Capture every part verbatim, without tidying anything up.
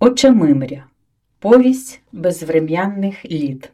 Очамимря. Повість безврем'янних літ.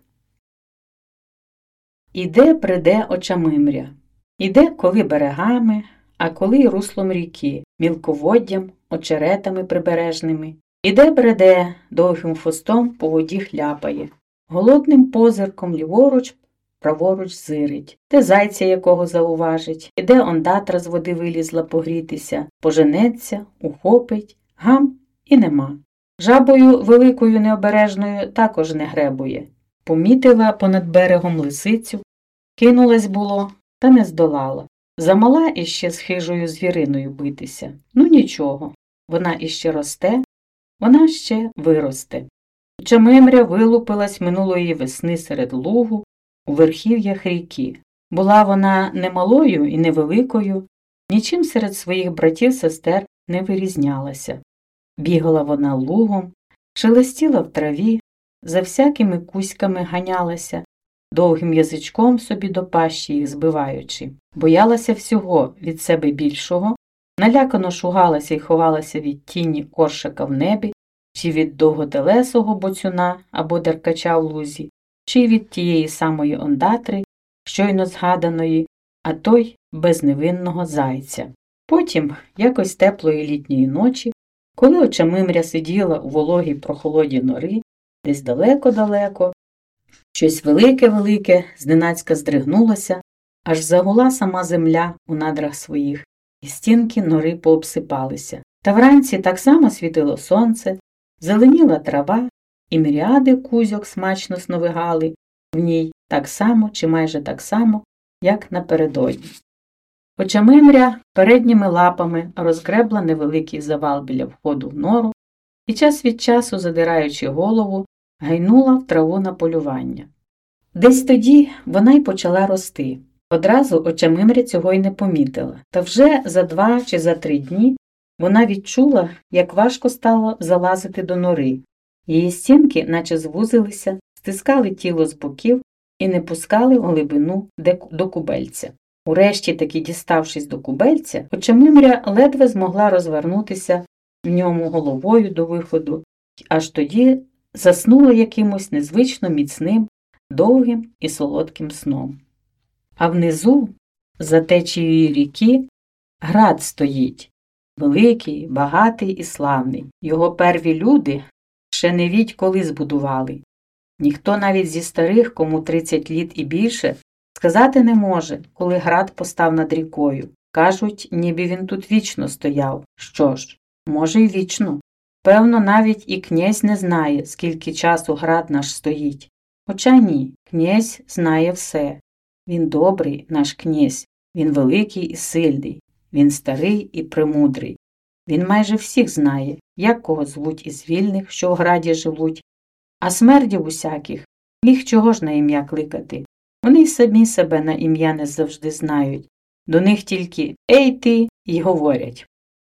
Іде приде Очамимря. Іде коли берегами, а коли й руслом ріки, мілководдям, очеретами прибережними. Іде бреде, довгим хвостом по воді хляпає, голодним позирком ліворуч, праворуч зирить, де зайця якого зауважить, іде ондатра з води вилізла погрітися, поженеться, ухопить, гам і нема. Жабою великою необережною також не гребує. Помітила понад берегом лисицю, кинулась було, та не здолала. Замала іще з хижою звіриною битися. Ну нічого, вона іще росте, вона ще виросте. Очамимря вилупилась минулої весни серед лугу у верхів'ях ріки. Була вона не малою і невеликою, нічим серед своїх братів-сестер не вирізнялася. Бігала вона лугом, шелестіла в траві, за всякими кузьками ганялася, довгим язичком собі до пащі їх збиваючи. Боялася всього від себе більшого, налякано шугалася й ховалася від тіні коршака в небі, чи від довготелесого боцюна або деркача в лузі, чи від тієї самої ондатри, щойно згаданої, а той безневинного зайця. Потім, якось теплої літньої ночі, коли Очамимря сиділа у вологій прохолоді нори, десь далеко-далеко, щось велике-велике зненацька здригнулося, аж загула сама земля у надрах своїх, і стінки нори пообсипалися. Та вранці так само світило сонце, зеленіла трава, і міріади кузьок смачно сновигали в ній так само чи майже так само, як напередодні. Очамимря передніми лапами розгребла невеликий завал біля входу в нору і час від часу, задираючи голову, гайнула в траву на полювання. Десь тоді вона й почала рости. Одразу Очамимря цього й не помітила, та вже за два чи за три дні вона відчула, як важко стало залазити до нори. Її стінки наче звузилися, стискали тіло з боків і не пускали в глибину до кубельця. Урешті таки діставшись до кубельця, Очамимря ледве змогла розвернутися в ньому головою до виходу, аж тоді заснула якимось незвично міцним, довгим і солодким сном. А внизу, за течією ріки, град стоїть, великий, багатий і славний. Його перві люди ще не відь коли збудували. Ніхто навіть зі старих, кому тридцять літ і більше, сказати не може, коли град постав над рікою. Кажуть, ніби він тут вічно стояв. Що ж, може й вічно. Певно, навіть і князь не знає, скільки часу град наш стоїть. Хоча ні, князь знає все. Він добрий, наш князь, він великий і сильний, він старий і премудрий. Він майже всіх знає, як кого звуть із вільних, що в граді живуть. А смердів усяких, їх чого ж на ім'я кликати? Вони й самі себе на ім'я не завжди знають. До них тільки «Ей ти» й говорять.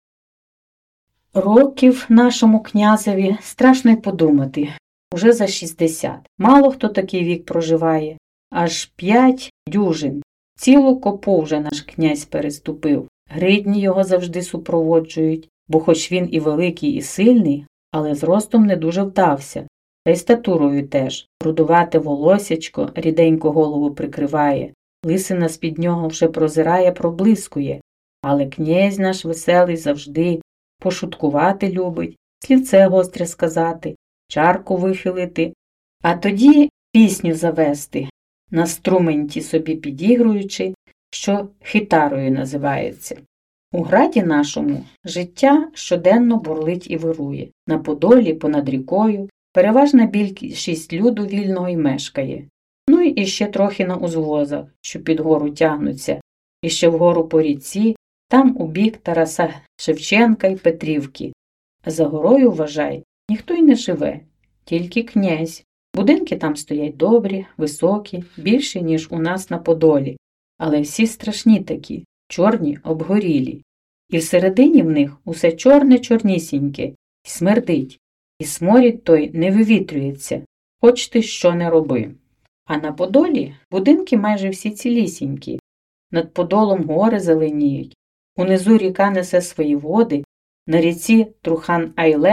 Років нашому князеві страшно й подумати. Уже за шістдесят. Мало хто такий вік проживає. Аж п'ять дюжин. Цілу копу вже наш князь переступив. Гридні його завжди супроводжують, бо хоч він і великий, і сильний, але зростом не дуже вдався. Та й статурою теж. Рудувате волосячко ріденько голову прикриває. Лисина з-під нього вже прозирає, проблискує. Але князь наш веселий завжди пошуткувати любить, слівце гостре сказати, чарку вихилити, а тоді пісню завести, на струменті собі підігруючи, що хитарою називається. У граді нашому життя щоденно бурлить і вирує. На Подолі, понад рікою, переважна більшість люду вільного й мешкає. Ну і ще трохи на узвозах, що під гору тягнуться, і ще вгору по ріці, там у бік Тараса Шевченка й Петрівки. А за горою, вважай, ніхто й не живе, тільки князь. Будинки там стоять добрі, високі, більші, ніж у нас на Подолі, але всі страшні такі, чорні, обгорілі. І всередині в них усе чорне-чорнісіньке, й смердить, і сморід той не вивітрюється, хоч ти що не роби. А на Подолі будинки майже всі цілісінькі, над Подолом гори зеленіють, унизу ріка несе свої води, на ріці Трухан-Айленд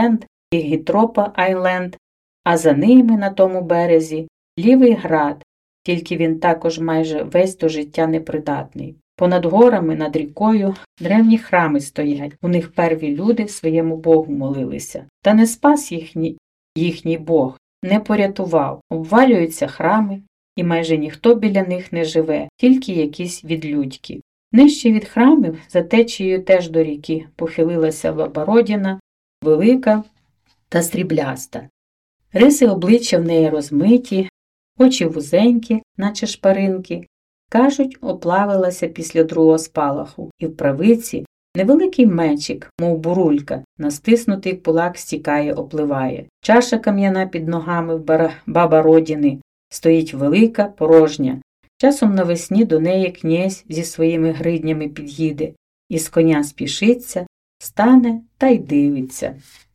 і Гітропа Айленд, а за ними на тому березі Лівий Град, тільки він також майже весь до життя непридатний. Понад горами, над рікою древні храми стоять, у них перві люди своєму Богу молилися. Та не спас їхній, їхній Бог, не порятував, обвалюються храми, і майже ніхто біля них не живе, тільки якісь відлюдьки. Нижче від храмів, за течією теж до ріки, похилилася баба Родіна, велика та срібляста. Риси обличчя в неї розмиті, очі вузенькі, наче шпаринки. Кажуть, оплавилася після другого спалаху, і в правиці невеликий мечик, мов бурулька, на стиснутий кулак стікає, опливає. Чаша кам'яна під ногами в бара... баба Родіни стоїть велика, порожня. Часом навесні до неї князь зі своїми гриднями під'їде, із коня спішиться, стане та й дивиться.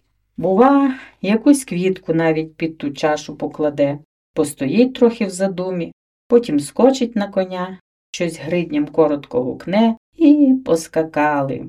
Бува, якусь квітку навіть під ту чашу покладе, постоїть трохи в задумі, потім скочить на коня, щось гридням коротко гукне і поскакали.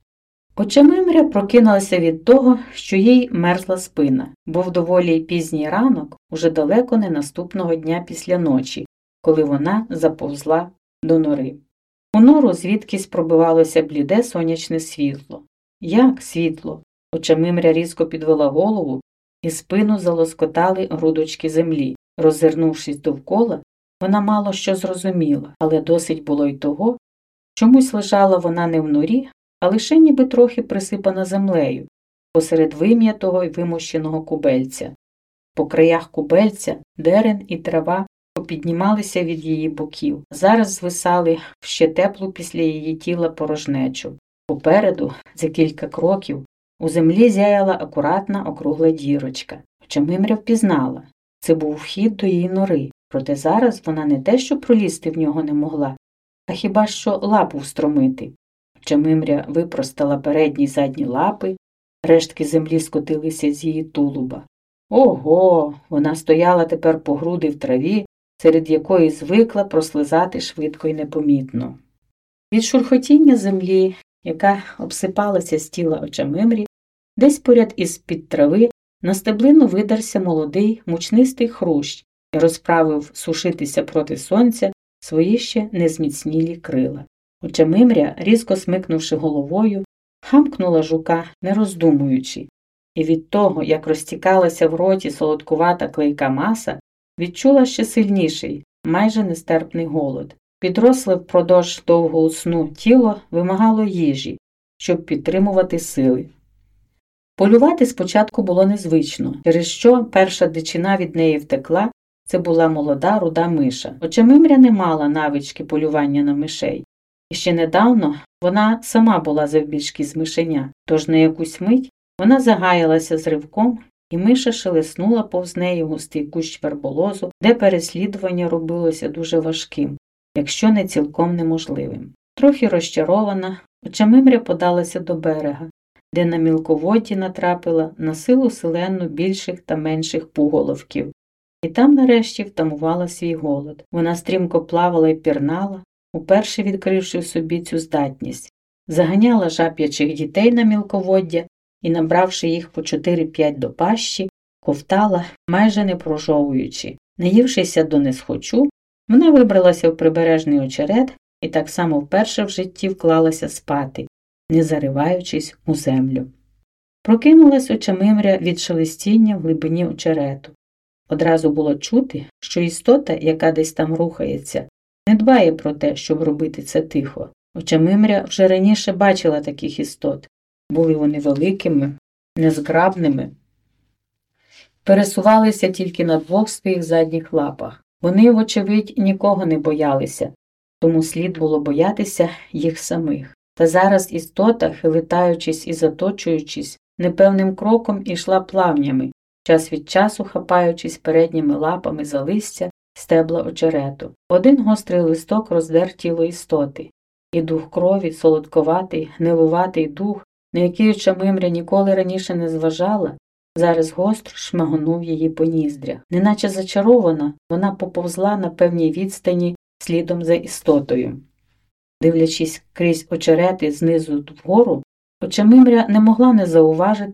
Очамимря прокинулася від того, що їй мерзла спина. Був доволі пізній ранок, уже далеко не наступного дня після ночі, коли вона заповзла до нори. У нору звідкись пробивалося бліде сонячне світло. Як світло? Очамимря різко підвела голову, і спину залоскотали грудочки землі. Роззирнувшись довкола, вона мало що зрозуміла, але досить було й того, чомусь лежала вона не в норі, а лише ніби трохи присипана землею, посеред вим'ятого й вимощеного кубельця. По краях кубельця дерен і трава попіднімалися від її боків, зараз звисали в ще теплу після її тіла порожнечу. Попереду, за кілька кроків, у землі зяяла акуратна округла дірочка. Очамимря впізнала. Це був вхід до її нори, проте зараз вона не те, що пролізти в нього не могла, а хіба що лапу встромити. Очамимря випростала передні й задні лапи, рештки землі скотилися з її тулуба. Ого! Вона стояла тепер по груди в траві, серед якої звикла прослизати швидко й непомітно. Від шурхотіння землі, яка обсипалася з тіла Очамимрі, десь поряд із-під трави на стеблину видерся молодий мучнистий хрущ і розправив сушитися проти сонця свої ще незміцнілі крила. Очамимря, різко смикнувши головою, хамкнула жука, не роздумуючи, і від того, як розтікалася в роті солодкувата клейка маса, відчула ще сильніший, майже нестерпний голод. Підросле впродовж довгого сну тіло вимагало їжі, щоб підтримувати сили. Полювати спочатку було незвично, через що перша дичина від неї втекла, це була молода руда миша. Очамимря не мала навички полювання на мишей. І ще недавно вона сама була завбільшки з мишеня, тож на якусь мить вона загаялася з ривком, і миша шелеснула повз неї густий кущ верболозу, де переслідування робилося дуже важким, якщо не цілком неможливим. Трохи розчарована, Очамимря подалася до берега, де на мілководді натрапила на силу селену більших та менших пуголовків. І там нарешті втамувала свій голод. Вона стрімко плавала й пірнала, уперше відкривши в собі цю здатність. Заганяла жаб'ячих дітей на мілководдя і, набравши їх по чотири-п'ять до пащі, ковтала, майже не прожовуючи. Наївшися до несхочу, вона вибралася в прибережний очерет і так само вперше в житті вклалася спати, не зариваючись у землю. Прокинулась Очамимря від шелестіння в глибині очерету. Одразу було чути, що істота, яка десь там рухається, не дбає про те, щоб робити це тихо. Очамимря вже раніше бачила таких істот. Були вони великими, незграбними. Пересувалися тільки на двох своїх задніх лапах. Вони, вочевидь, нікого не боялися, тому слід було боятися їх самих. Та зараз істота, хилитаючись і заточуючись, непевним кроком ішла плавнями, час від часу хапаючись передніми лапами за листя стебла очерету. Один гострий листок роздер тіло істоти, і дух крові, солодковатий, гнилуватий дух, на який Очамимря ніколи раніше не зважала, зараз гостро шмагонув її по ніздрях. Неначе зачарована, вона поповзла на певній відстані слідом за істотою. Дивлячись крізь очерети знизу вгору, Очамимря не могла не зауважити,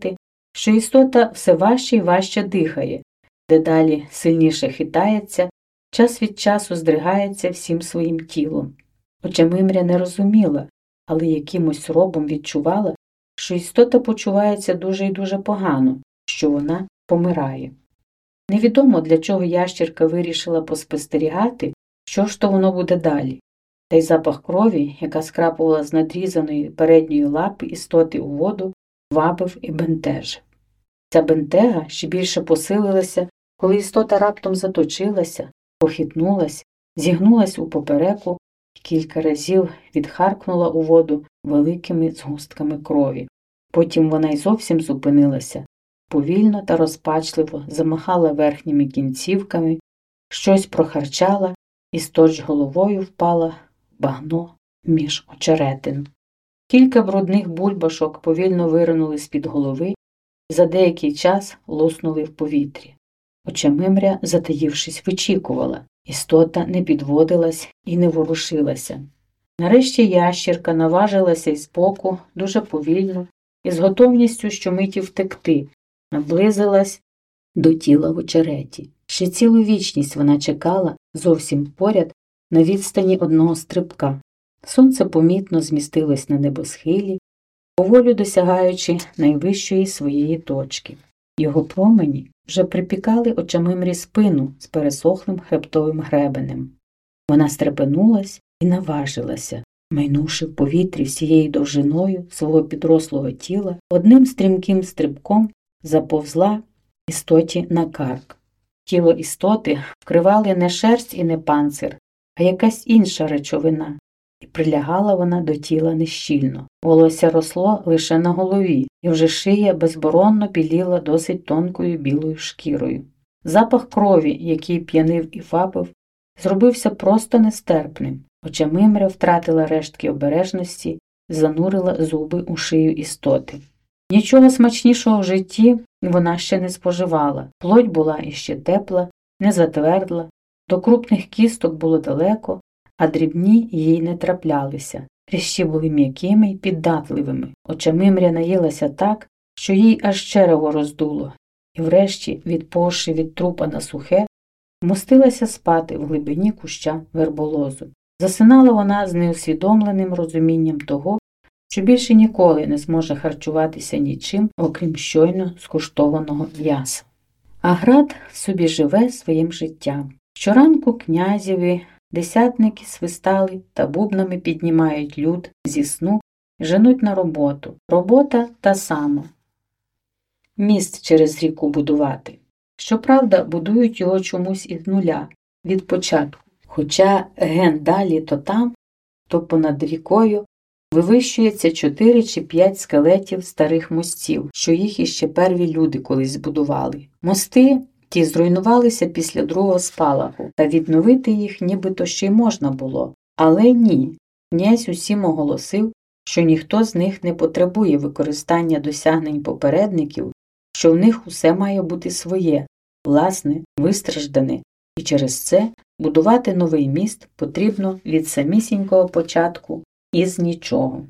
що істота все важче і важче дихає, дедалі сильніше хитається, час від часу здригається всім своїм тілом. Очамимря не розуміла, але якимось робом відчувала, що істота почувається дуже і дуже погано, що вона помирає. Невідомо, для чого ящірка вирішила поспостерігати, що ж то воно буде далі. Та й запах крові, яка скрапувала з надрізаної передньої лапи істоти у воду, вабив і бентежив. Ця бентега ще більше посилилася, коли істота раптом заточилася, похитнулась, зігнулась у попереку і кілька разів відхаркнула у воду великими згустками крові. Потім вона й зовсім зупинилася, повільно та розпачливо замахала верхніми кінцівками, щось прохарчала і сточ головою впала в багно між очеретин. Кілька брудних бульбашок повільно виринули з-під голови і за деякий час луснули в повітрі. Очамимря, затаївшись, вичікувала. Істота не підводилась і не ворушилася. Нарешті ящірка наважилася із боку, дуже повільно, і з готовністю щомиті втекти, наблизилась до тіла в очереті. Ще цілу вічність вона чекала, зовсім поряд, на відстані одного стрибка. Сонце помітно змістилось на небосхилі, поволі досягаючи найвищої своєї точки. Його промені вже припікали Очамимрі спину з пересохлим хребтовим гребенем. Вона стрепенулась і наважилася, майнувши в повітрі всією довжиною свого підрослого тіла, одним стрімким стрибком заповзла істоті на карк. Тіло істоти вкривали не шерсть і не панцир, а якась інша речовина, і прилягала вона до тіла нещільно. Волосся росло лише на голові, і вже шия безборонно біліла досить тонкою білою шкірою. Запах крові, який п'янив і вабив, зробився просто нестерпним. Очамимря втратила рештки обережності, занурила зуби у шию істоти. Нічого смачнішого в житті вона ще не споживала. Плоть була іще тепла, не затвердла, до крупних кісток було далеко, а дрібні їй не траплялися. Хрящі були м'якими й піддатливими. Очамимря наїлася так, що їй аж черево роздуло, і врешті, відповзши від трупа на сухе, вмостилася спати в глибині куща верболозу. Засинала вона з неусвідомленим розумінням того, що більше ніколи не зможе харчуватися нічим, окрім щойно скуштованого м'яса. А град собі живе своїм життям. Щоранку князєві десятники свистали та бубнами піднімають люд зі сну і женуть на роботу. Робота та сама. Міст через ріку будувати. Щоправда, будують його чомусь із нуля, від початку. Хоча ген далі то там, то понад рікою вивищується чотири чи п'ять скелетів старих мостів, що їх іще перві люди колись збудували. Мости ті зруйнувалися після другого спалаху, та відновити їх нібито ще й можна було. Але ні, князь усім оголосив, що ніхто з них не потребує використання досягнень попередників, що в них усе має бути своє, власне, вистраждане, і через це будувати новий міст потрібно від самісінького початку із нічого.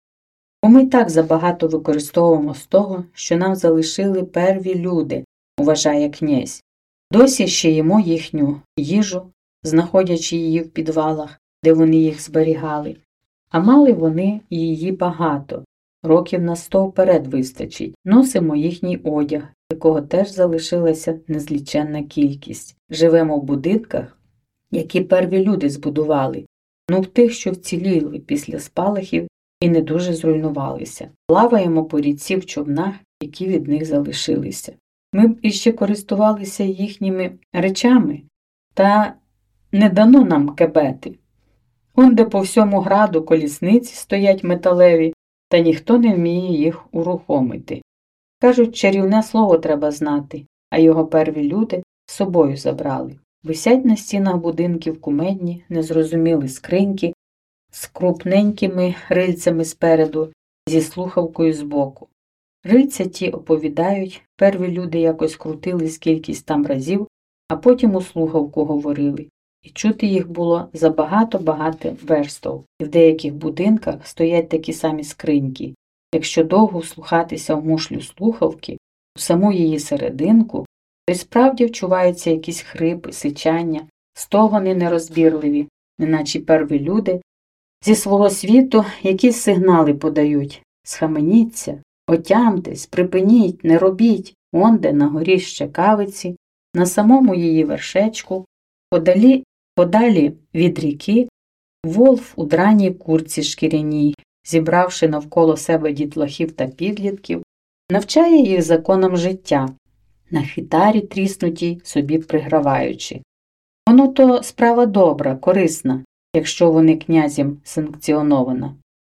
Бо ми так забагато використовуємо з того, що нам залишили перві люди, вважає князь. Досі ще їмо їхню їжу, знаходячи її в підвалах, де вони їх зберігали. А мали вони її багато, років на сто вперед вистачить. Носимо їхній одяг, якого теж залишилася незліченна кількість. Живемо в будинках, які перві люди збудували, ну в тих, що вціліли після спалахів і не дуже зруйнувалися. Плаваємо по річці в човнах, які від них залишилися. Ми б іще користувалися їхніми речами, та не дано нам кебети. Он де по всьому граду колісниці стоять металеві, та ніхто не вміє їх урухомити. Кажуть, чарівне слово треба знати, а його перві люди з собою забрали. Висять на стінах будинків кумедні, незрозумілі скриньки з крупненькими рильцями спереду, зі слухавкою збоку. Рильця ті оповідають, перві люди якось крутили скількись там разів, а потім у слухавку говорили. І чути їх було за багато-багато верстов. І в деяких будинках стоять такі самі скриньки. Якщо довго слухатися в мушлю слухавки, у саму її серединку, то й справді вчуваються якісь хрипи, сичання, стогони нерозбірливі, неначе перві люди зі свого світу якісь сигнали подають. Схаменіться, отямтесь, припиніть, не робіть. Онде на горі Щекавиці, на самому її вершечку, подалі, подалі від ріки, Волф у драній курці шкіряній, зібравши навколо себе дітлахів та підлітків, навчає їх законам життя, на хітарі тріснутій собі приграваючи. Воно то справа добра, корисна, якщо вони князем санкціонована.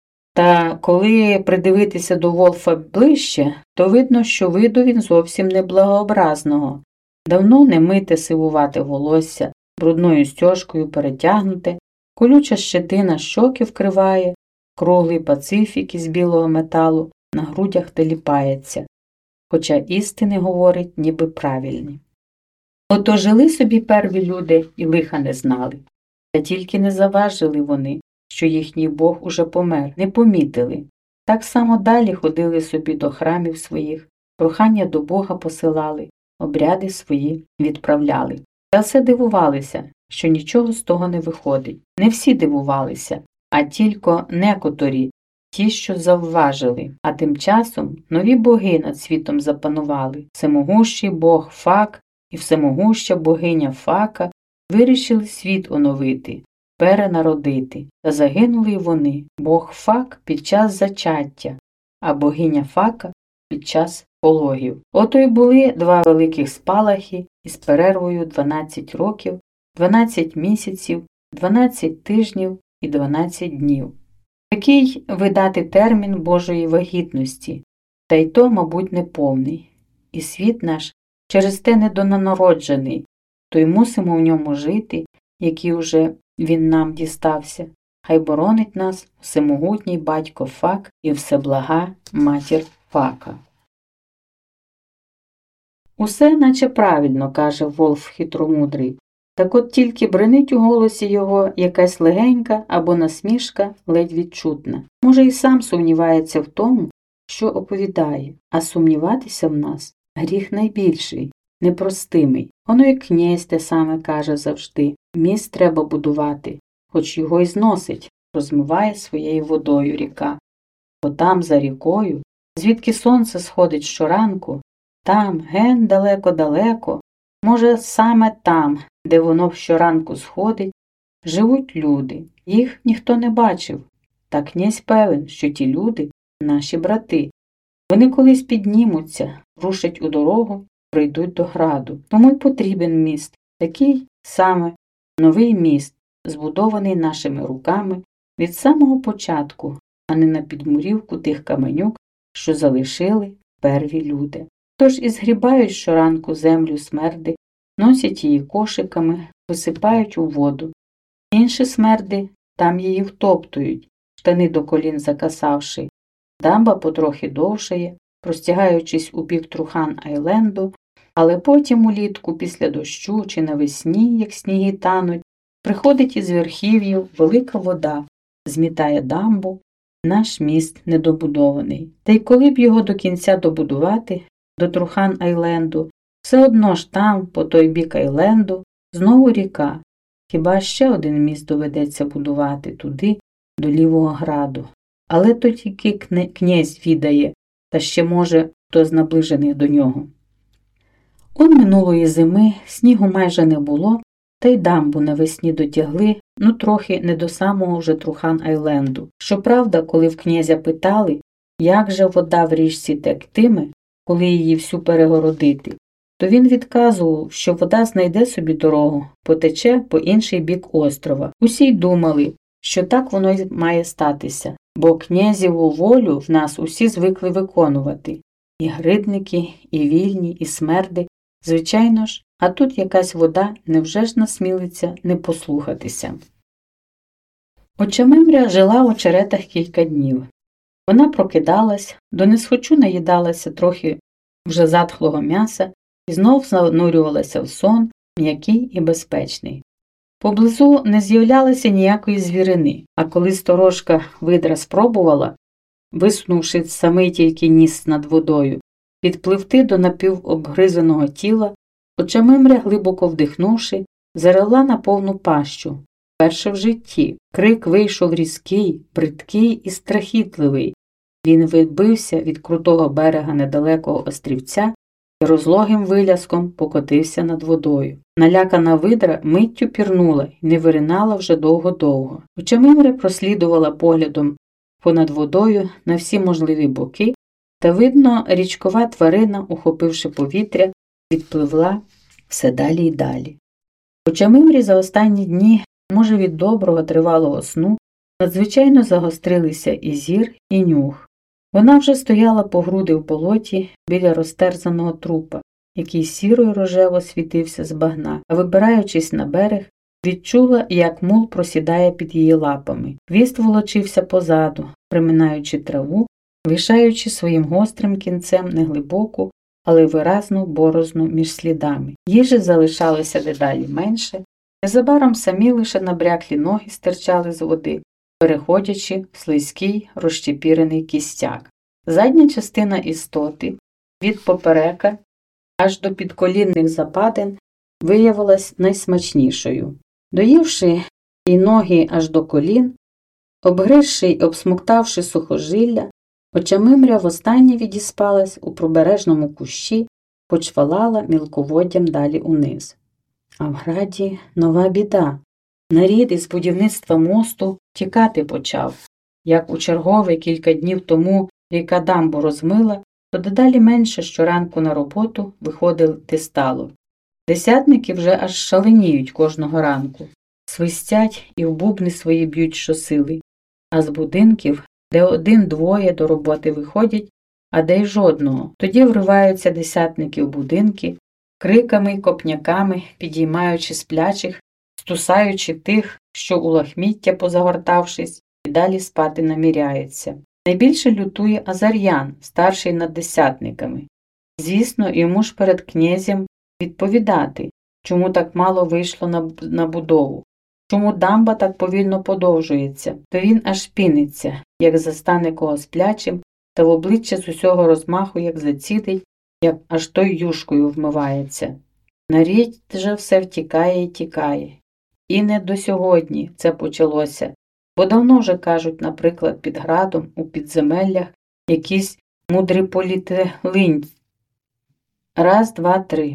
Та коли придивитися до Волфа ближче, то видно, що виду він зовсім не благообразного. Давно не мите сивувате волосся, брудною стяжкою перетягнуте, колюча щетина щоки вкриває, круглий пацифік із білого металу на грудях теліпається, хоча істини говорить ніби правильні. Ото жили собі перві люди і лиха не знали. Та тільки не заважили вони, що їхній Бог уже помер, не помітили. Так само далі ходили собі до храмів своїх, прохання до Бога посилали, обряди свої відправляли. Та все дивувалися, що нічого з того не виходить. Не всі дивувалися, а тільки некоторі, ті, що завважили. А тим часом нові боги над світом запанували. Всемогущий Бог Фак і всемогуща богиня Фака вирішили світ оновити, перенародити. Та загинули й вони, Бог Фак під час зачаття, а богиня Фака під час пологів. Ото й були два великих спалахи із перервою дванадцять років, дванадцять місяців, дванадцять тижнів і дванадцять днів. Такий видати термін Божої вагітності, та й то, мабуть, неповний. І світ наш через те недонароджений, то й мусимо в ньому жити, який уже він нам дістався. Хай боронить нас всемогутній батько Фак і всеблага матір Фака. Усе наче правильно, каже Волф хитромудрий, так от тільки бренить у голосі його якась легенька або насмішка ледь відчутна. Може, і сам сумнівається в тому, що оповідає, а сумніватися в нас – гріх найбільший, непростимий. Воно і князь те саме каже завжди. Міст треба будувати, хоч його й зносить, розмиває своєю водою ріка. Бо там, за рікою, звідки сонце сходить щоранку, там, ген далеко-далеко, може, саме там, де воно щоранку сходить, живуть люди. Їх ніхто не бачив. Та князь певен, що ті люди – наші брати. Вони колись піднімуться, рушать у дорогу, прийдуть до граду. Тому й потрібен міст, такий саме новий міст, збудований нашими руками від самого початку, а не на підмурівку тих каменюк, що залишили перві люди. Тож і згрібають щоранку землю смерди, носять її кошиками, висипають у воду. Інші смерди там її втоптують, штани до колін закасавши. Дамба потрохи довшає, простягаючись у бік Трухан-Айленду, але потім улітку після дощу чи навесні, як сніги тануть, приходить із верхів'їв велика вода, змітає дамбу, наш міст недобудований. Та й коли б його до кінця добудувати, до Трухан-Айленду, все одно ж там, по той бік Айленду, знову ріка. Хіба ще один міст доведеться будувати туди, до Лівого Граду. Але то тільки князь відає, та ще, може, хто з наближених до нього. Он минулої зими снігу майже не було, та й дамбу навесні дотягли, ну трохи не до самого вже Трухан-Айленду. Щоправда, коли в князя питали, як же вода в річці тектиме, коли її всю перегородити, то він відказував, що вода знайде собі дорогу, потече по інший бік острова. Усі й думали, що так воно й має статися, бо князіву волю в нас усі звикли виконувати. І гридники, і вільні, і смерди, звичайно ж, а тут якась вода невже ж насмілиться не послухатися. Очамемря жила в очеретах кілька днів. Вона прокидалась, донесхочу наїдалася трохи вже затхлого м'яса і знов занурювалася в сон, м'який і безпечний. Поблизу не з'являлося ніякої звірини, а коли сторожка видра спробувала, висунувши самий тільки ніс над водою, підпливти до напівобгризаного тіла, Очамимря, глибоко вдихнувши, заревла на повну пащу. Перше в житті. Крик вийшов різкий, бридкий і страхітливий. Він відбився від крутого берега недалекого острівця і розлогим виляском покотився над водою. Налякана видра миттю пірнула і не виринала вже довго-довго. Очамимря прослідувала поглядом понад водою на всі можливі боки, та, видно, річкова тварина, ухопивши повітря, відпливла все далі й далі. Очамимрі за останні дні, може від доброго тривалого сну, надзвичайно загострилися і зір, і нюх. Вона вже стояла по груди в болоті біля розтерзаного трупа, який сіро й рожево світився з багна, а вибираючись на берег, відчула, як мул просідає під її лапами. Хвіст волочився позаду, приминаючи траву, вишаючи своїм гострим кінцем неглибоку, але виразну борозну між слідами. Їжі залишалося дедалі менше, незабаром самі лише набряклі ноги стирчали з води, переходячи в слизький розчепірений кістяк. Задня частина істоти, від поперека аж до підколінних западин, виявилась найсмачнішою. Доївши і ноги аж до колін, обгризши й обсмоктавши сухожилля, Очамимря востаннє відіспалась у прибережному кущі, почвалала мілководдям далі униз. А в граді нова біда. Нарід із будівництва мосту тікати почав. Як у чергове кілька днів тому ріка дамбу розмила, то дедалі менше щоранку на роботу виходити стало. Десятники вже аж шаленіють кожного ранку. Свистять і в бубни свої б'ють щосили. А з будинків, де один-двоє до роботи виходять, а де й жодного, тоді вриваються десятники в будинки, криками й копняками підіймаючи сплячих, стусаючи тих, що у лахміття позагортавшись, і далі спати наміряється. Найбільше лютує Азар'ян, старший над десятниками. Звісно, йому ж перед князем відповідати, чому так мало вийшло на, на будову, чому дамба так повільно подовжується, то він аж піниться, як застане кого сплячим, та в обличчя з усього розмаху, як зацідить, як аж той юшкою вмивається. Нарід же все втікає і тікає. І не до сьогодні це почалося, бо давно вже кажуть, наприклад, під градом, у підземеллях, якісь мудрі політелинь. Раз, два, три.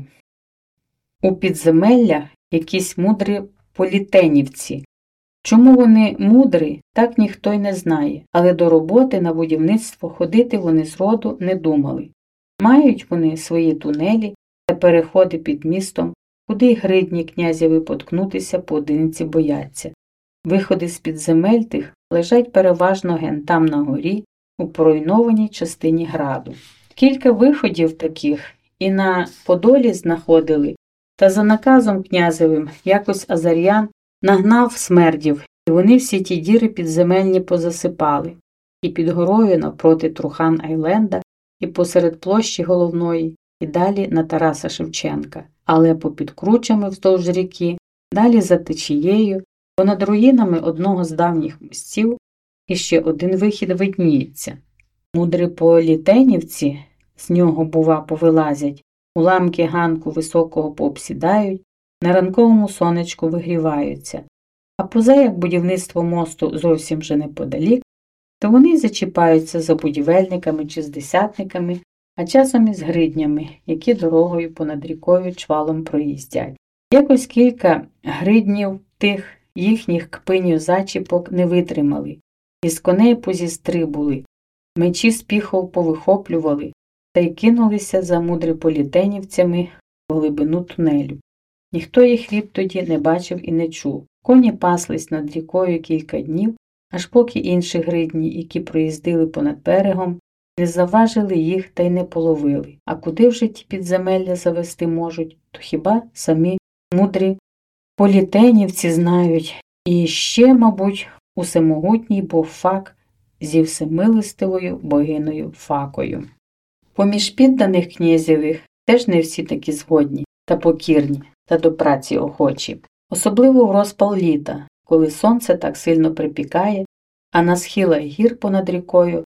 У підземеллях якісь мудрі політенівці. Чому вони мудрі, так ніхто й не знає, але до роботи на будівництво ходити вони зроду не думали. Мають вони свої тунелі та переходи під містом, куди й гридні князєві поткнутися поодинці бояться. Виходи з підземель тих лежать переважно ген там на горі, у поруйнованій частині граду. Кілька виходів таких і на Подолі знаходили, та за наказом князевим якось Азар'ян нагнав смердів, і вони всі ті діри підземельні позасипали. І під горою навпроти Трухан-Айленда, і посеред площі головної, і далі на Тараса Шевченка. Але попід кручами вздовж ріки, далі за течією, понад руїнами одного з давніх мостів, іще один вихід видніється. Мудрі політенівці з нього, бува, повилазять, уламки ганку високого пообсідають, на ранковому сонечку вигріваються. А поза як будівництво мосту зовсім вже неподалік, то вони зачіпаються за будівельниками чи з десятниками, а часом і з гриднями, які дорогою понад рікою чвалом проїздять. Якось кілька гриднів тих їхніх кпинів зачіпок не витримали, із коней позістрибули, мечі з піхов повихоплювали та й кинулися за мудриполітенівцями в глибину тунелю. Ніхто їх відтоді не бачив і не чув. Коні паслись над рікою кілька днів, аж поки інші гридні, які проїздили понад берегом, не заважили їх та й не половили. А куди вже ті підземелля завести можуть, то хіба самі мудрі політенівці знають. І ще, мабуть, усемогутній бог Фак зі всемилостивою богиною Факою. Поміж підданих князєвих теж не всі такі згодні та покірні, та до праці охочі. Особливо в розпал літа, коли сонце так сильно припікає, а на схилах гір понад рікою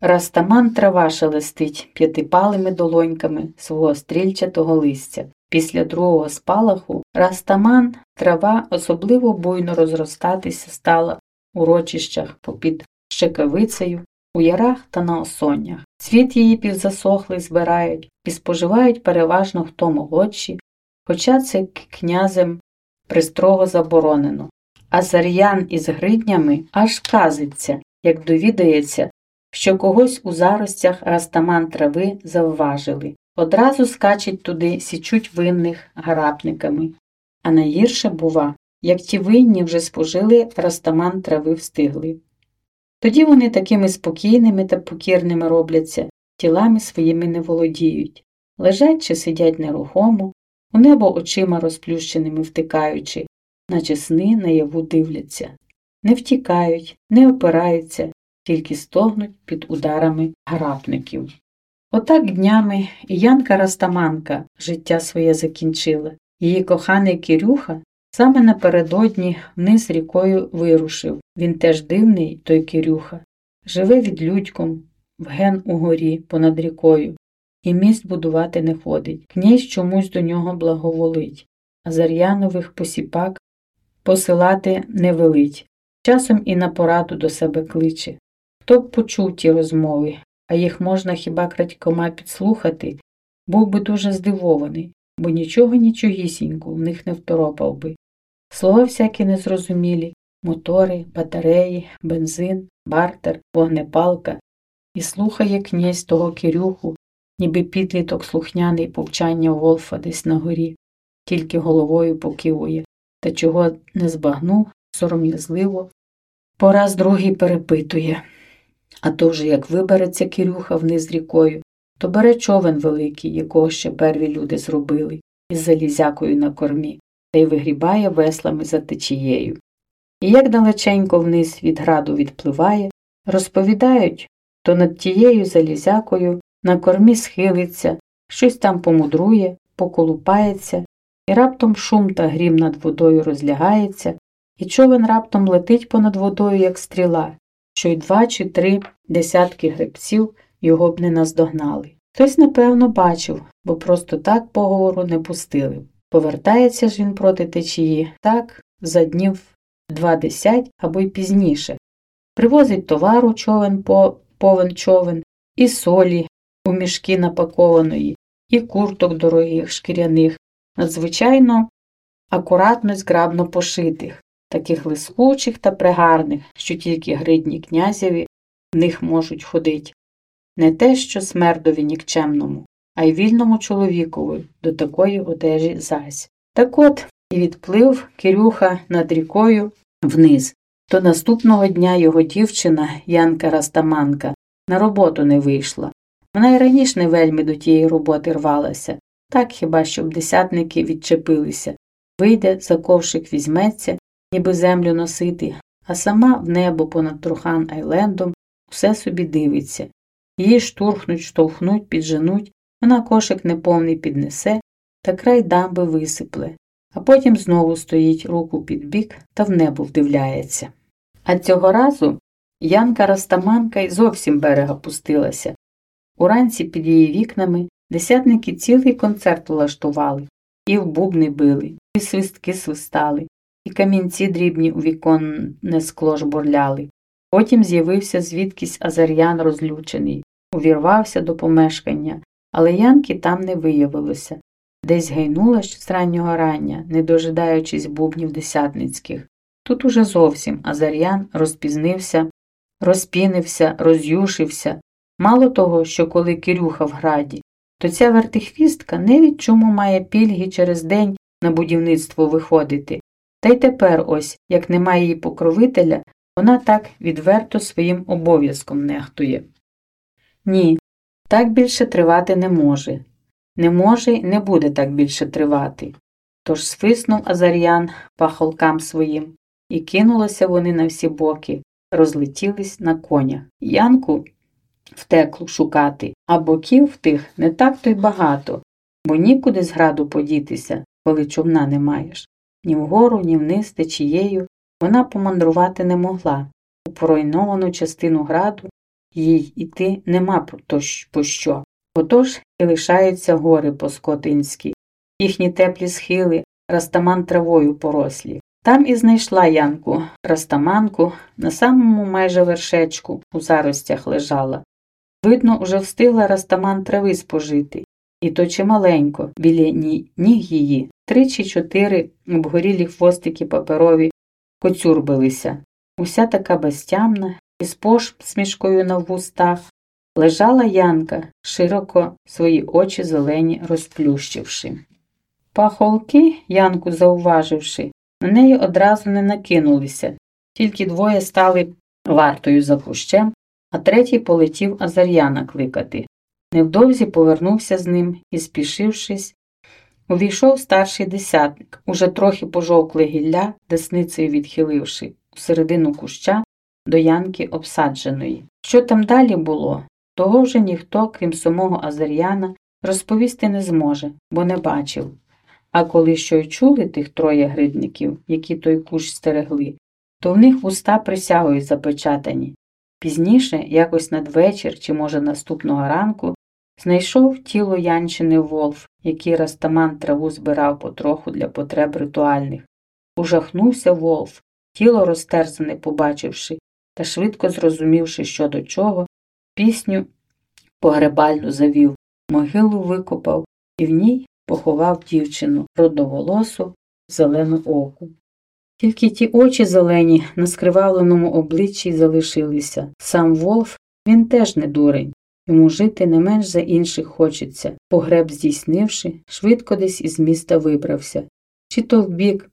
Растаман трава шелестить п'ятипалими долоньками свого стрільчатого листя. Після другого спалаху Растаман трава особливо буйно розростатися стала у урочищах попід Щекавицею, у ярах та на осоннях. Цвіт її півзасохлий збирають і споживають переважно хто молодші, хоча це князем пристрого заборонено. Азар'ян із гриднями аж казиться, як довідається, що когось у заростях Растаман трави завважили. Одразу скачуть туди, січуть винних гарапниками. А найгірше бува, як ті винні вже спожили, Растаман трави встигли. Тоді вони такими спокійними та покірними робляться, тілами своїми не володіють. Лежать чи сидять нерухомо, у небо очима розплющеними втикаючи, наче сни наяву дивляться. Не втікають, не опираються, тільки стогнуть під ударами гарапників. Отак днями і Янка Растаманка життя своє закінчила. Її коханий Кирюха саме напередодні вниз рікою вирушив. Він теж дивний, той Кирюха. Живе відлюдьком, вген у горі, понад рікою. І міст будувати не ходить. Князь чомусь до нього благоволить. Азар'янових посіпак посилати не велить. Часом і на пораду до себе кличе. Хто б почув ті розмови, а їх можна хіба крадькома підслухати, був би дуже здивований, бо нічого нічогісінько в них не второпав би. Слова всякі незрозумілі, мотори, батареї, бензин, бартер, вогнепалка. І слухає князь того Кирюху, ніби підліток слухняний повчання Волфа десь на горі, тільки головою покивує, та чого не збагнув, сором'язливо, по раз другий перепитує. А то вже як вибереться Кирюха вниз рікою, то бере човен великий, якого ще перві люди зробили, із залізякою на кормі, та й вигрібає веслами за течією. І як далеченько вниз від граду відпливає, розповідають, то над тією залізякою на кормі схилиться, щось там помудрує, поколупається, і раптом шум та грім над водою розлягається, і човен раптом летить понад водою, як стріла, що й два чи три десятки гребців його б не наздогнали. Хтось, напевно, бачив, бо просто так поговору не пустили. Повертається ж він проти течії, так, за днів двадцять або й пізніше. Привозить товару човен по повен човен, і солі у мішки напакованої, і курток дорогих, шкіряних, надзвичайно акуратно й зграбно пошитих, таких лискучих та пригарних, що тільки гридні князеві в них можуть ходить. Не те, що смердові нікчемному, а й вільному чоловікові до такої одежі зась. Так от і відплив Кирюха над рікою вниз. То наступного дня його дівчина, Янка Растаманка, на роботу не вийшла. Вона й раніше не вельми до тієї роботи рвалася, так хіба щоб десятники відчепилися. Вийде, за ковшик візьметься, ніби землю носити, а сама в небо понад Трухан-Айлендом усе собі дивиться. Її штурхнуть, штовхнуть, підженуть, вона кошик неповний піднесе, та край дамби висипле, а потім знову стоїть руку під бік та в небо вдивляється. А цього разу Янка Растаманка й зовсім берега пустилася. Уранці під її вікнами десятники цілий концерт влаштували, і в бубни били, і свистки свистали, і камінці дрібні у віконне скло жбурляли. Потім з'явився звідкись Азар'ян розлючений, увірвався до помешкання, але Янки там не виявилося. Десь гайнула з раннього рання, не дожидаючись бубнів десятницьких. Тут уже зовсім Азар'ян розпізнився, розпінився, роз'юшився. Мало того, що коли Кирюха в граді, то ця вертихвістка не від чому має пільги через день на будівництво виходити. Та й тепер ось, як немає її покровителя, вона так відверто своїм обов'язком нехтує. Ні, так більше тривати не може. Не може й не буде так більше тривати. Тож свиснув Азар'ян пахолкам своїм, і кинулися вони на всі боки, розлетілись на конях. Янку втеклу шукати, а боків тих не так-то й багато, бо нікуди з граду подітися, коли човна не маєш. Ні вгору, ні вниз течією вона помандрувати не могла. У поруйновану частину граду їй іти нема по що. Отож і лишаються гори по-скотинськи, їхні теплі схили, растаман травою порослі. Там і знайшла Янку растаманку, на самому майже вершечку у заростях лежала. Видно, уже встигла растаман трави спожити, і то чималенько, біля ніг її, три чи чотири обгорілі хвостики паперові коцюрбилися. Уся така безтямна, із посмішкою на вустах, лежала Янка, широко свої очі зелені розплющивши. Пахолки, Янку зауваживши, на неї одразу не накинулися, тільки двоє стали вартою за кущем, а третій полетів Азар'яна кликати. Невдовзі повернувся з ним і, спішившись, увійшов старший десятник, уже трохи пожовкле гілля, десницею відхиливши, у середину куща до Янки обсадженої. Що там далі було, того вже ніхто, крім самого Азар'яна, розповісти не зможе, бо не бачив. А коли що й чули тих троє гридників, які той кущ стерегли, то в них вуста присягою запечатані. Пізніше, якось надвечір чи, може, наступного ранку, знайшов тіло Янчини Волф, який растаман траву збирав потроху для потреб ритуальних. Ужахнувся Волф, тіло розтерзане побачивши, та швидко зрозумівши, що до чого, пісню погребальну завів, могилу викопав і в ній поховав дівчину, родноволосу, зелену оку. Тільки ті очі зелені на скривавленому обличчі залишилися. Сам Волф, він теж не дурень. Йому жити не менш за інших хочеться. Погреб здійснивши, швидко десь із міста вибрався. Чи то в бік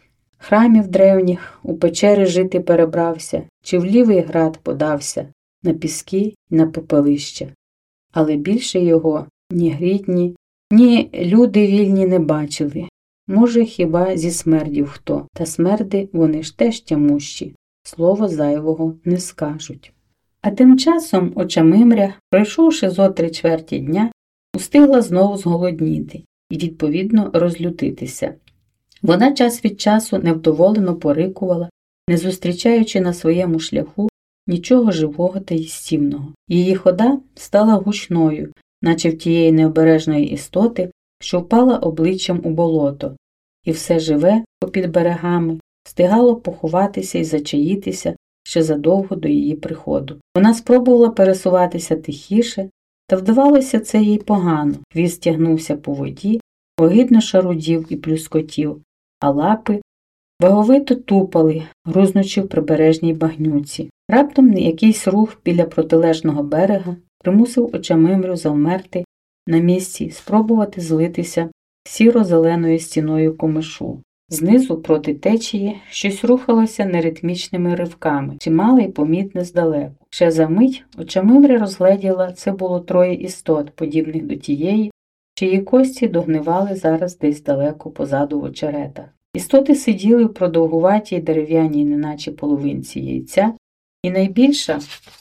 храмів древніх, у печери жити перебрався, чи в лівий град подався, на піски й на попелища. Але більше його ні грідні, ні люди вільні не бачили. Може, хіба зі смердів хто, та смерди вони ж теж тямущі, слова зайвого не скажуть. А тим часом Очамимря, пройшовши зо три чверті дня, устигла знову зголодніти і, відповідно, розлютитися. Вона час від часу невдоволено порикувала, не зустрічаючи на своєму шляху нічого живого та їстівного. Її хода стала гучною, наче в тієї необережної істоти, що впала обличчям у болото, і все живе попід берегами встигало поховатися і зачаїтися ще задовго до її приходу. Вона спробувала пересуватися тихіше, та вдавалося це їй погано. Хвіст тягнувся по воді, огидно шарудів і плюскотів, а лапи ваговито тупали, грузнучи в прибережній багнюці. Раптом якийсь рух біля протилежного берега примусив Очамимрю завмерти на місці, спробувати злитися сіро-зеленою стіною комишу. Знизу, проти течії, щось рухалося неритмічними ривками, чимале й помітне здалеку. Ще за мить Очамимря розгледіла, це було троє істот, подібних до тієї, чиї кості догнивали зараз десь далеко позаду в очеретах. Істоти сиділи в продовгуватій дерев'яній неначе половинці яйця, і найбільша,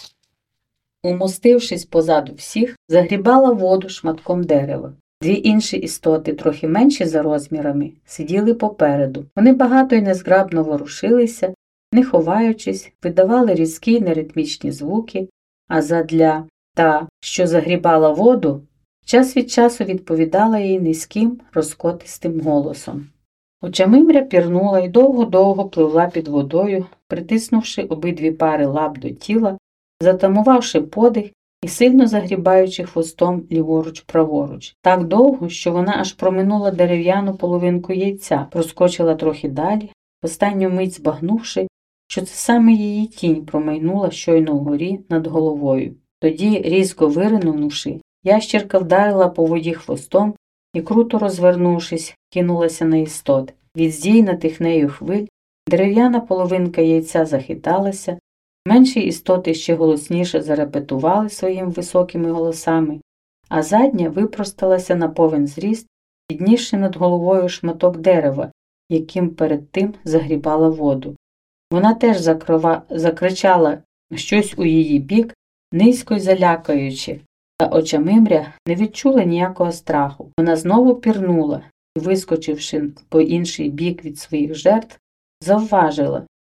умостившись позаду всіх, загрібала воду шматком дерева. Дві інші істоти, трохи менші за розмірами, сиділи попереду. Вони багато й незграбно ворушилися, не ховаючись, видавали різкі й неритмічні звуки, а задля та, що загрібала воду, час від часу відповідала їй низьким, розкотистим голосом. Очамимря пірнула й довго-довго пливла під водою, притиснувши обидві пари лап до тіла, затамувавши подих і сильно загрібаючи хвостом ліворуч-праворуч. Так довго, що вона аж проминула дерев'яну половинку яйця, проскочила трохи далі, в останню мить збагнувши, що це саме її тінь промайнула щойно вгорі над головою. Тоді, різко виринувши, ящірка вдарила по воді хвостом і, круто розвернувшись, кинулася на істот. Від здійнатих нею хвиль дерев'яна половинка яйця захиталася, менші істоти ще голосніше зарепетували своїми високими голосами, а задня випросталася на повен зріст, піднісши над головою шматок дерева, яким перед тим загрібала воду. Вона теж закрова... закричала щось у її бік, низько й залякаючи, та Очамимря не відчула ніякого страху. Вона знову пірнула і, вискочивши по інший бік від своїх жертв, завважила,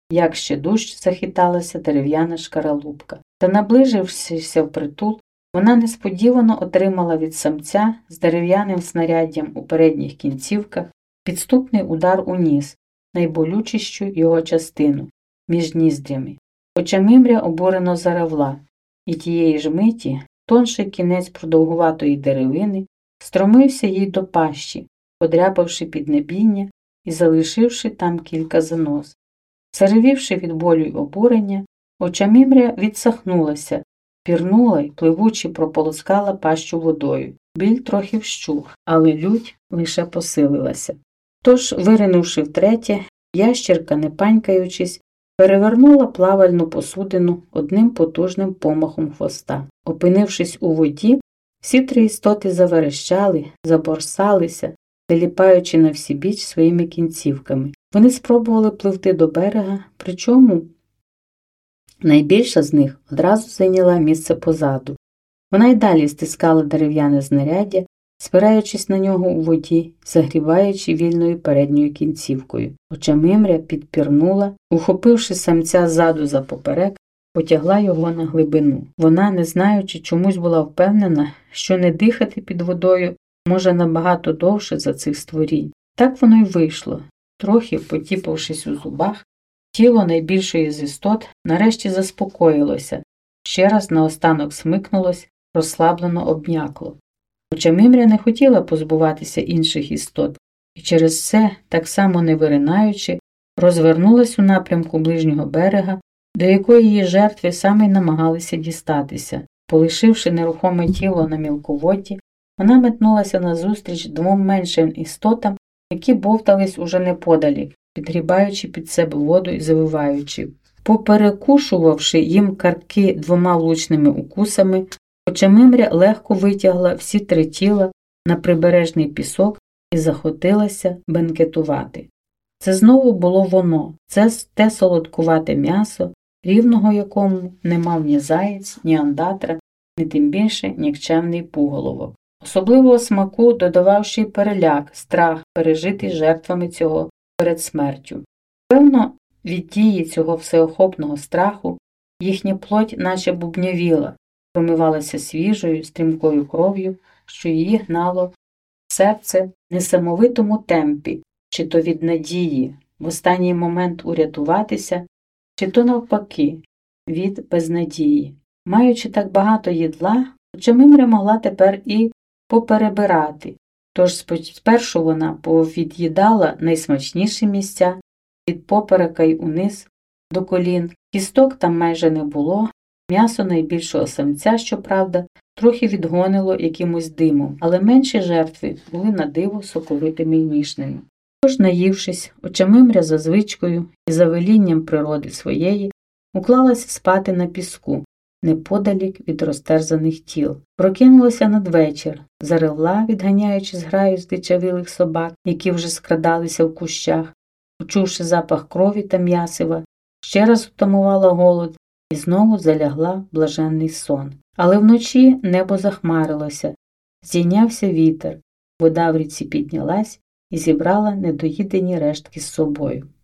як ще дужче захиталася дерев'яна шкаралупка. Та, наближившися впритул, вона несподівано отримала від самця з дерев'яним снаряддям у передніх кінцівках підступний удар у ніс, найболючіщу його частину, між ніздрями. Очамимря обурено заревла, і тієї ж миті тонший кінець продовгуватої деревини стромився їй до пащі, подряпавши піднебіння і залишивши там кілька занос. Заревівши від болю й обурення, Очамимря відсахнулася, пірнула й пливучи прополоскала пащу водою. Біль трохи вщух, але лють лише посилилася. Тож, виринувши втретє, ящірка, не панькаючись, перевернула плавальну посудину одним потужним помахом хвоста. Опинившись у воді, всі три істоти заверещали, заборсалися, заліпаючи на всібіч своїми кінцівками. Вони спробували пливти до берега, причому найбільша з них одразу зайняла місце позаду. Вона й далі стискала дерев'яне знаряддя, спираючись на нього у воді, загріваючи вільною передньою кінцівкою. Очамимря підпірнула, ухопивши самця ззаду за поперек, потягла його на глибину. Вона, не знаючи, чомусь була впевнена, що не дихати під водою може набагато довше за цих створінь. Так воно й вийшло. Трохи, потіпавшись у зубах, тіло найбільшої з істот нарешті заспокоїлося, ще раз наостанок смикнулось, розслаблено обм'якло. Очамимря не хотіла позбуватися інших істот, і через це, так само не виринаючи, розвернулась у напрямку ближнього берега, до якої її жертви саме й намагалися дістатися. Полишивши нерухоме тіло на мілководді, вона метнулася назустріч двом меншим істотам, які бовтались уже неподалік, підгрібаючи під себе воду і завиваючи. Поперекушувавши їм картки двома влучними укусами, Очамимря легко витягла всі три тіла на прибережний пісок і захотілася бенкетувати. Це знову було воно, це те солодкувате м'ясо, рівного якому не мав ні заєць, ні андатра, ні тим більше нікчемний пуголовок. Особливого смаку додавав ще й переляк, страх, пережитий жертвами цього перед смертю. Певно, від дії цього всеохопного страху їхня плоть наче бубнявіла, промивалася свіжою, стрімкою кров'ю, що її гнало в серце в несамовитому темпі, чи то від надії в останній момент урятуватися, чи то навпаки, від безнадії. Маючи так багато їдла, Очамимря могла тепер і поперебирати, тож спершу вона повід'їдала найсмачніші місця, від поперека й униз до колін, кісток там майже не було, м'ясо найбільшого самця, щоправда, трохи відгонило якимось димом, але менші жертви були на диво соковитими й ніжними. Тож, наївшись, Очамимря за звичкою і за велінням природи своєї, уклалася спати на піску, неподалік від розтерзаних тіл. Прокинулася надвечір, заревла, відганяючи зграю здичавілих собак, які вже скрадалися в кущах, почувши запах крові та м'ясива, ще раз втамувала голод і знову залягла в блаженний сон. Але вночі небо захмарилося, здійнявся вітер, вода в ріці піднялась і зібрала недоїдені рештки з собою.